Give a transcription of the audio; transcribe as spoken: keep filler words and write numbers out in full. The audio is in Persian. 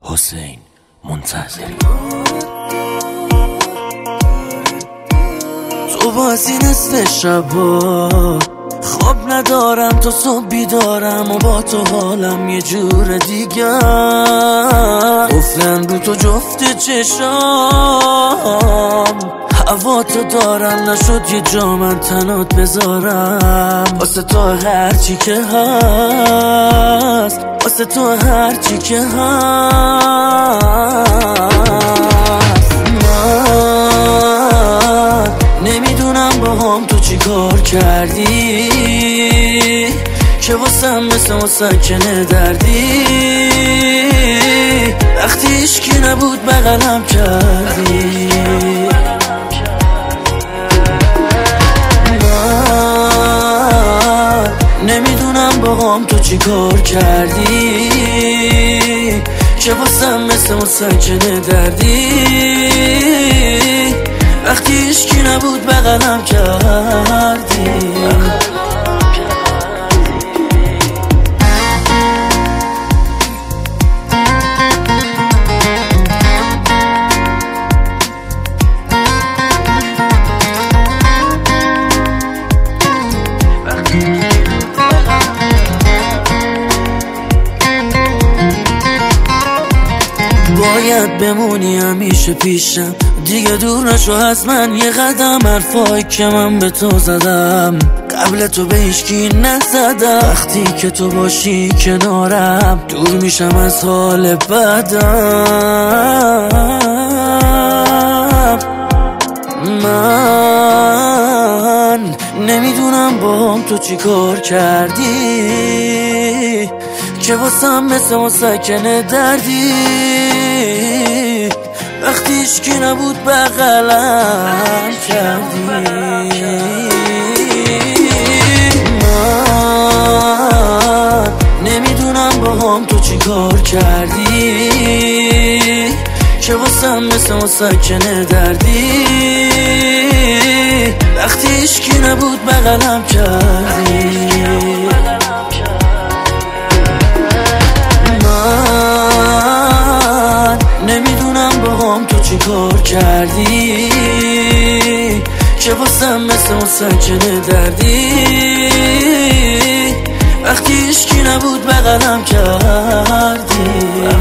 حسین منتظری. تو بازی نصف شبا خواب ندارم، تو صبح بیدارم و با تو حالم یه جور دیگه. قفلن رو تو جفت چشام، هوا تو دارم، نشد یه جا من تنات بذارم. واسه تو هرچی که هست، واسه تو هرچی که هست. من نمیدونم با هم تو چی کار کردی که واسم مثل مسکنه دردی. وقتی عشقی نبود بغلم کردی. نمیدونم با هم تو چی کار کردی که واسم مثل مسکنه دردی. وقتی عشقی نبود بغلم کردی. باید بمونی همیشه پیشم، دیگه دور نشو از من یه قدم. حرفایی که من به تو زدم قبل تو به هیچکی نزدم. وقتی که تو باشی کنارم دور میشم از حال بدم. من نمیدونم با هم تو چی کار کردی که واسم مثل مسکنه دردی. وقتی عشقی نبود بغلم کردی. من نمیدونم با هم تو چی کار کردی که واسم مثل مسکنه دردی. وقتی عشقی نبود بغلم کردی. تو چی کار کردی که واسم مثل مسکنه دردی. وقتی عشقی نبود بغلم کردی.